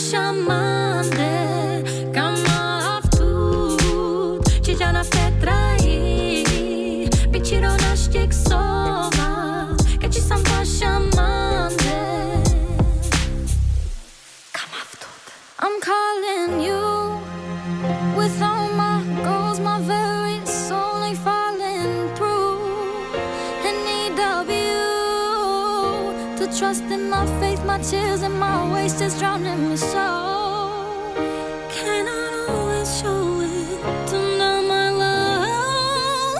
chamando, cama tu, ci già una fetra i, picciro na stic sova, che ci san pa chamando, cama tu. I'm calling you with all my goals, my very soul ain't falling through. In need of you to trust in my faith, my tears and my waste is drowning me so. Cannot always show it to know my love.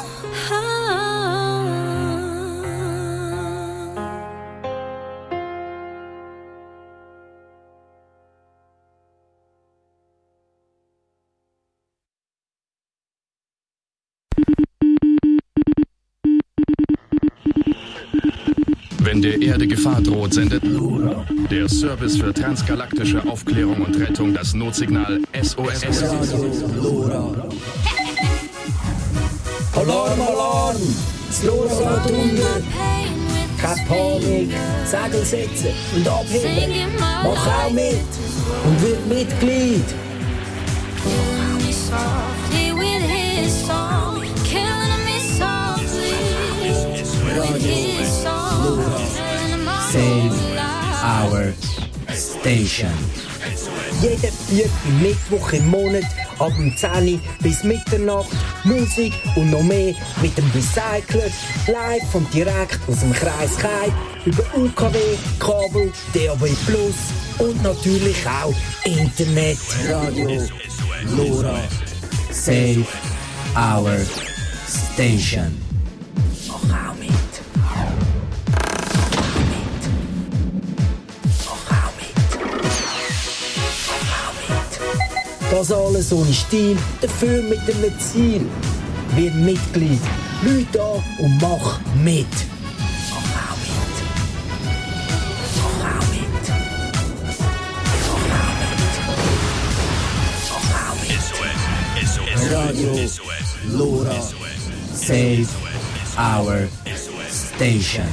Wenn der Erde Gefahr droht, sendet der Service für transgalaktische Aufklärung und Rettung das Notsignal SOS. Alarm, Alarm! Das Lora geht unter! Keine Panik! Segel setzen und abheben! Mach auch mit! Und wird Mitglied! Save our station. Jeden 4. Mittwoch im Monat ab dem 10 bis Mitternacht Musik und noch mehr mit dem Recycler, live und direkt aus dem Kreis Chai über UKW, Kabel, DAB+ und natürlich auch Internet. Radio Lora. Save our station. Mach auch mit. Das alles ohne Stil, dafür mit einem Ziel. Wird Mitglied, Leute an und mach mit. Mach auch mit. Mach auch mit. Mach auch mit. Mach auch mit. Radio Lora. Save our station.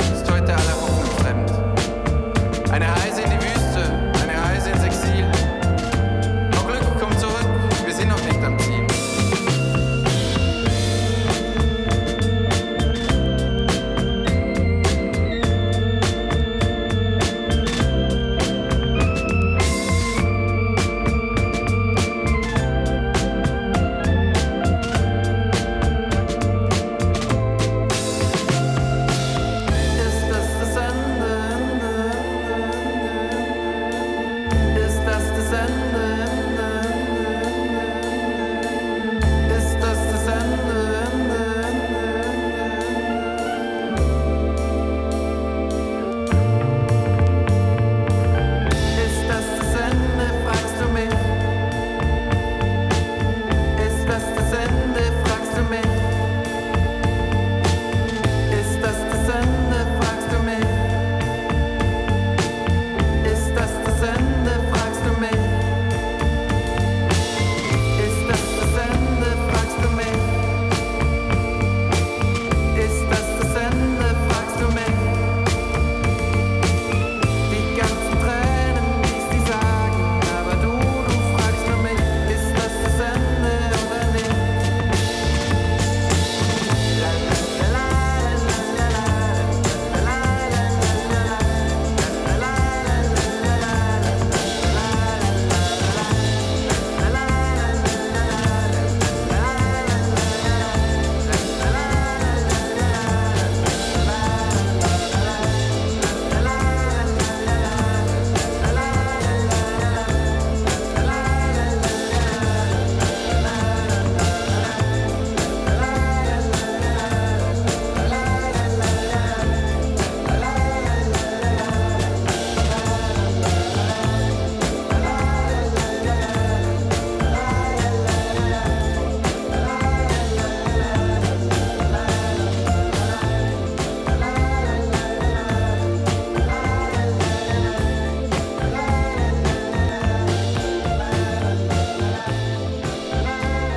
Eine Reise in die Wüste, eine Reise ins Exil.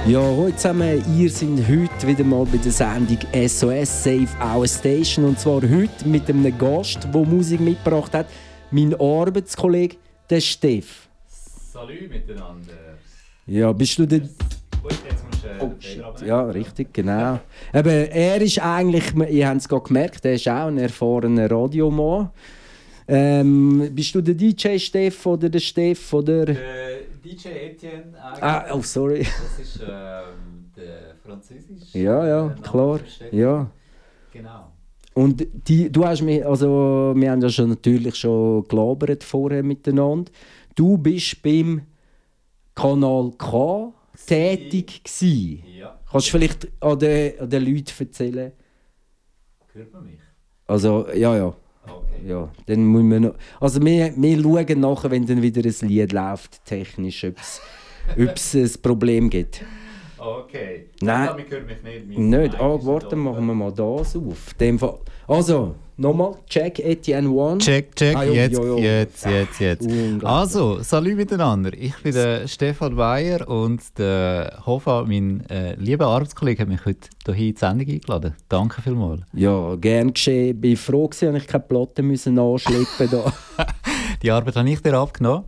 Ja, hallo zusammen, ihr seid heute wieder mal bei der Sendung SOS Save Our Station. Und zwar heute mit einem Gast, der Musik mitgebracht hat. Mein Arbeitskollege, der Steff. Salut miteinander. Ja, bist du der... Gut, jetzt musst du den Fehler abnehmen. Ja, richtig, genau. Eben, er ist eigentlich, ihr habt es gerade gemerkt, er ist auch ein erfahrener Radiomann. Bist du der DJ Steff oder der Steff oder... DJ Etienne eigentlich. Oh, sorry. Das ist der französische Ja, Name klar. für Steff. Ja. Genau. Und du hast mich, also wir haben ja natürlich schon gelabert vorher miteinander. Du bist beim Kanal K tätig gsi. Ja. Kannst du vielleicht an den Leuten erzählen? Hört man mich? Also, ja. Okay. Ja, dann müssen wir noch... Also wir schauen nachher, wenn dann wieder ein Lied läuft, technisch, ob es ein Problem gibt. Okay. Nein. Ich hört mich nicht. Nicht? Warte, machen wir mal das auf. Dem Fall. Also, nochmal, check Etienne One. Check, Ah, ja, jetzt. Unglaublich. Also, salut miteinander. Ich bin der Stefan Weyer und der Hofa, mein lieber Arbeitskollege, hat mich heute hier in die Sendung eingeladen. Danke vielmals. Ja, gern geschehen. Ich war froh, dass ich keine Platten anschleppen musste. Die Arbeit habe ich dir abgenommen.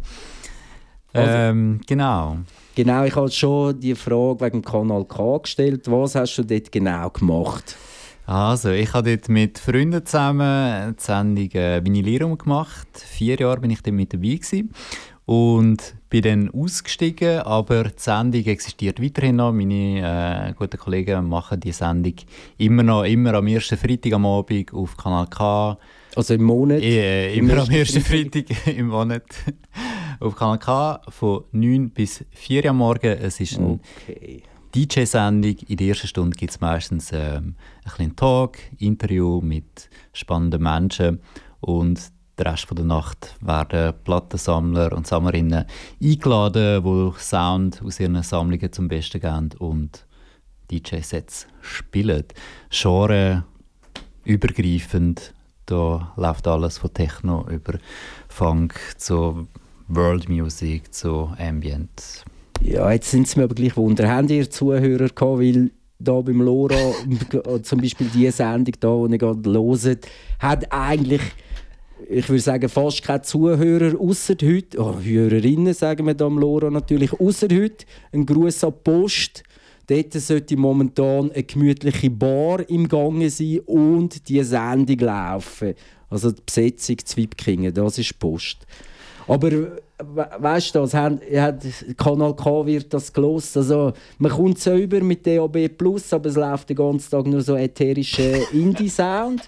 Genau. Genau, ich habe schon die Frage wegen dem Kanal K gestellt. Was hast du dort genau gemacht? Also, ich habe dort mit Freunden zusammen die Sendung Vinylierum gemacht. 4 Jahre bin ich dort mit dabei gewesen. Und bin dann ausgestiegen, aber die Sendung existiert weiterhin noch. Meine guten Kollegen machen die Sendung immer am ersten Freitag am Abend auf Kanal K. Also im Monat? Immer am ersten Freitag im Monat auf Kanal K von 9 bis 4 Uhr am Morgen. Es ist eine DJ-Sendung. In der ersten Stunde gibt es meistens ein bisschen Talk, Interview mit spannenden Menschen und den Rest der Nacht werden Plattensammler und Sammlerinnen eingeladen, die Sound aus ihren Sammlungen zum Besten geben und DJ-Sets spielen. Genre übergreifend, da läuft alles von Techno über Funk zu World Music zu Ambient. Ja, jetzt sind es mir aber gleich Wunder. Habt ihr Zuhörer gehabt, weil da beim Lora, zum Beispiel die Sendung da, die ihr gerade hört, hat eigentlich, ich würde sagen, fast keine Zuhörer, ausser heute, Hörerinnen sagen wir da am Lora natürlich, ausser heute, ein Gruß an die Post. Dort sollte momentan eine gemütliche Bar im Gange sein und die Sendung laufen. Also die Besetzung Zwipkingen, das ist die Post. Aber weißt du, Kanal K wird das gelost. Also, man kommt so über mit DAB+, aber es läuft den ganzen Tag nur so ätherischer Indie-Sound.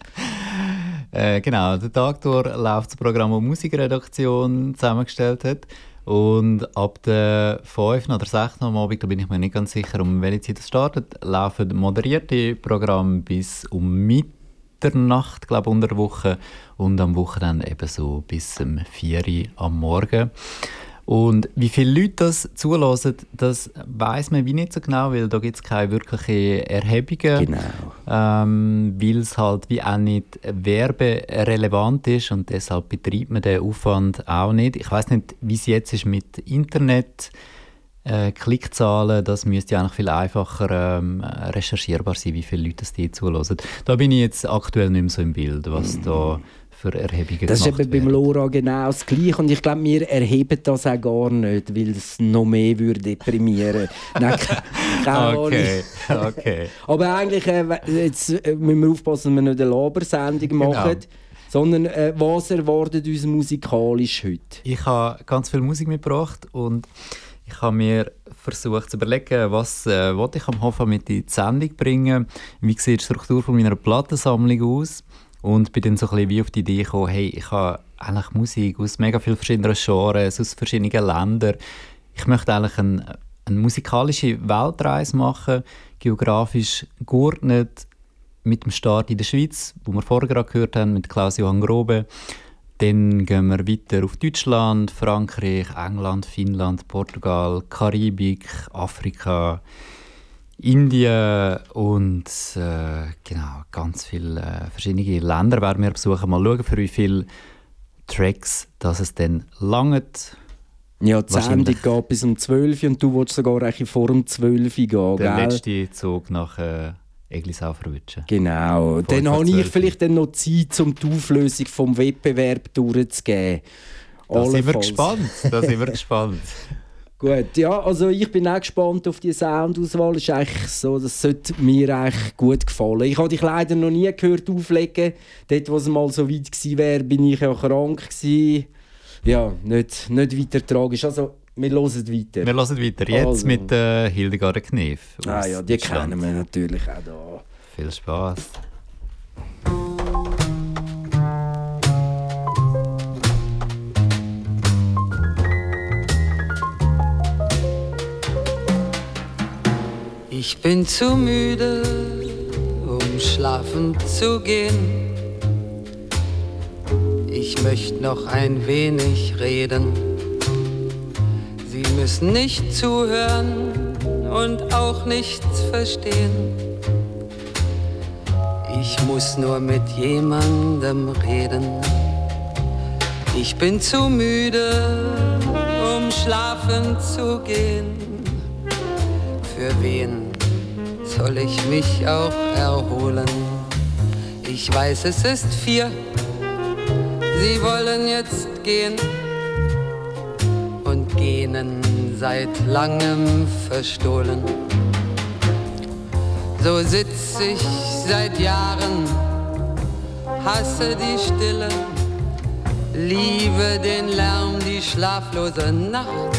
Genau, den Tag durch läuft das Programm, das die Musikredaktion zusammengestellt hat. Und ab der 5 oder 6 am Abend, da bin ich mir nicht ganz sicher, um welche Zeit es startet, laufen moderierte Programme bis um Mitternacht, glaube ich, unter der Woche. Und am Wochenende eben so bis 4 Uhr am Morgen. Und wie viele Leute das zulassen, das weiss man wie nicht so genau, weil da gibt es keine wirklichen Erhebungen. Genau. Weil es halt wie auch nicht werberelevant ist und deshalb betreibt man den Aufwand auch nicht. Ich weiss nicht, wie es jetzt ist mit Internet. Klickzahlen, das müsste eigentlich viel einfacher recherchierbar sein, wie viele Leute das die zulassen. Da bin ich jetzt aktuell nicht mehr so im Bild, was da für Erhebungen das gemacht ist eben beim Lora genau das Gleiche und ich glaube, wir erheben das auch gar nicht, weil es noch mehr würde deprimieren. Nein, keine Ahnung. Okay. Aber eigentlich jetzt müssen wir aufpassen, dass wir nicht eine Labersendung machen, sondern was erwartet uns musikalisch heute? Ich habe ganz viel Musik mitgebracht und ich habe mir versucht zu überlegen, was ich am Hofa mit in die Sendung bringen. Wie sieht die Struktur von meiner Plattensammlung aus? Und bin dann so ein bisschen wie auf die Idee gekommen, hey, ich habe eigentlich Musik aus mega vielen verschiedenen Genres, aus verschiedenen Ländern. Ich möchte eigentlich eine musikalische Weltreise machen, geografisch geordnet, mit dem Start in der Schweiz, wo wir vorher gerade gehört haben, mit Klaus-Johann Grobe. Dann gehen wir weiter auf Deutschland, Frankreich, England, Finnland, Portugal, Karibik, Afrika, Indien und ganz viele verschiedene Länder werden wir besuchen. Mal schauen, für wie viele Tracks dass es dann langt. Ja, die Sendung geht bis um 12 Uhr und du willst sogar eigentlich vor um 12 Uhr gehen, der gell? letzte Zug nach Eglisau verwutschen. Genau. Dann habe ich vielleicht dann noch Zeit, um die Auflösung vom Wettbewerb durchzugeben. Da sind wir gespannt. Gut, ja, also ich bin auch gespannt auf die Soundauswahl. Das ist eigentlich so, das sollte mir eigentlich gut gefallen. Ich habe dich leider noch nie gehört auflegen. Dort, wo es mal so weit gewesen wäre, bin ich ja krank gewesen. Ja, nicht weiter tragisch. Also, wir hören weiter. Wir hören weiter. Jetzt also mit Hildegard Knef. Ja, die kennen wir natürlich auch da. Viel Spaß. Ich bin zu müde, um schlafen zu gehen. Ich möchte noch ein wenig reden. Sie müssen nicht zuhören und auch nichts verstehen. Ich muss nur mit jemandem reden. Ich bin zu müde, um schlafen zu gehen. Für wen soll ich mich auch erholen? Ich weiß, es ist 4. Sie wollen jetzt gehen und gähnen seit langem verstohlen. So sitz ich seit Jahren, hasse die Stille, liebe den Lärm, die schlaflose Nacht.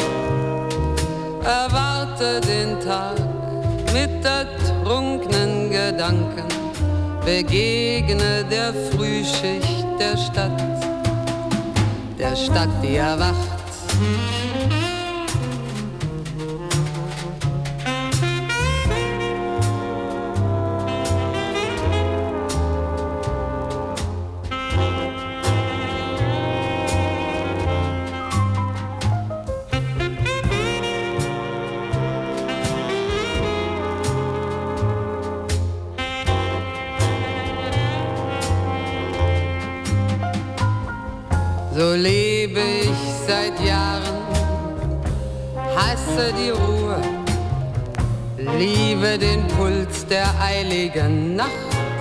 Erwarte den Tag mit ertrunkenen Gedanken, begegne der Frühschicht der Stadt, die erwacht. So lebe ich seit Jahren, hasse die Ruhe, liebe den Puls der eiligen Nacht,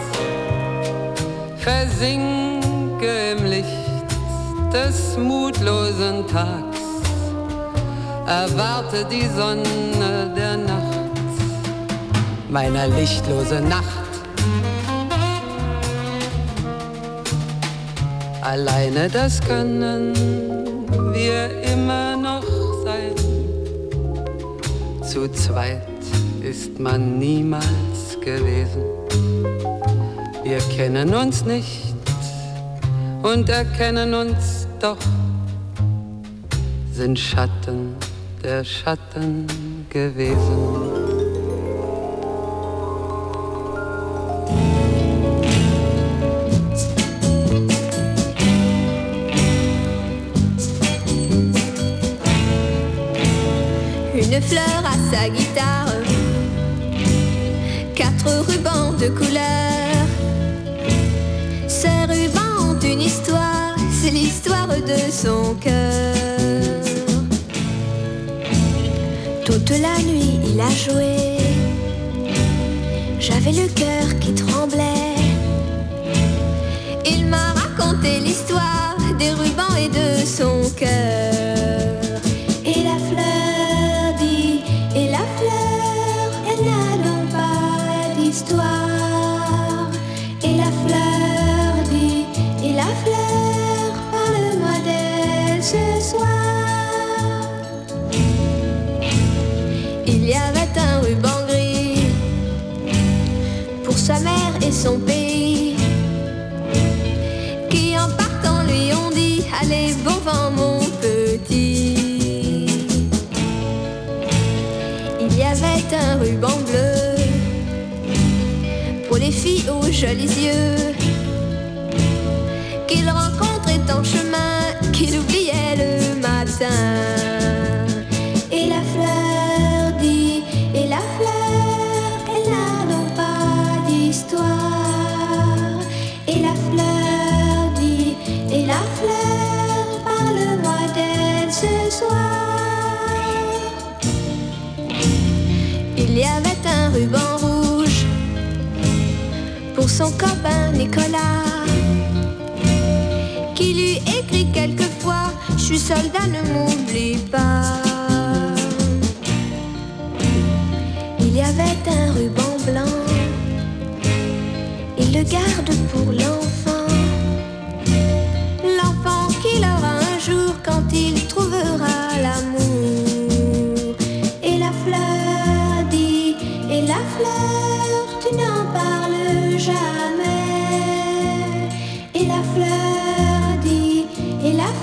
versinke im Licht des mutlosen Tags, erwarte die Sonne der Nacht, meiner lichtlosen Nacht. Alleine das können wir immer noch sein. Zu zweit ist man niemals gewesen. Wir kennen uns nicht und erkennen uns doch, sind Schatten der Schatten gewesen. Une fleur à sa guitare, 4 rubans de couleur. Ces rubans ont une histoire, c'est l'histoire de son cœur. Toute la nuit il a joué, j'avais le cœur qui tremblait. Il m'a raconté l'histoire des rubans et de son cœur. Et la fleur dit, et la fleur, elle n'a donc pas d'histoire. Et la fleur dit, et la fleur, parle-moi d'elle ce soir. Il y avait un ruban gris pour sa mère et son pays, qui en partant lui ont dit, allez bon vent mon petit. Il y avait un ruban bleu pour les filles aux jolis yeux, qu'il rencontrait en chemin, qu'il oubliait le matin. Et la fleur dit, et la fleur, elle n'a donc pas d'histoire. Et la fleur dit, et la fleur, parle-moi d'elle ce soir. son copain Nicolas, qui lui écrit quelquefois: je suis soldat, ne m'oublie pas. Il y avait un ruban blanc, il le garde pour l'enfant, l'enfant qu'il aura un jour quand il trouvera l'amour. Et la fleur dit, et la fleur, tu n'en parles jamais. Et la fleur dit, et la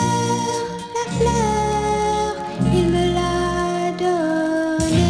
fleur, il me l'a donné.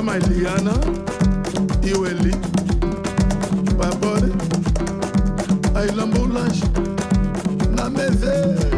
my Liana, Iweli, Babore, Ailambulash, Nameze.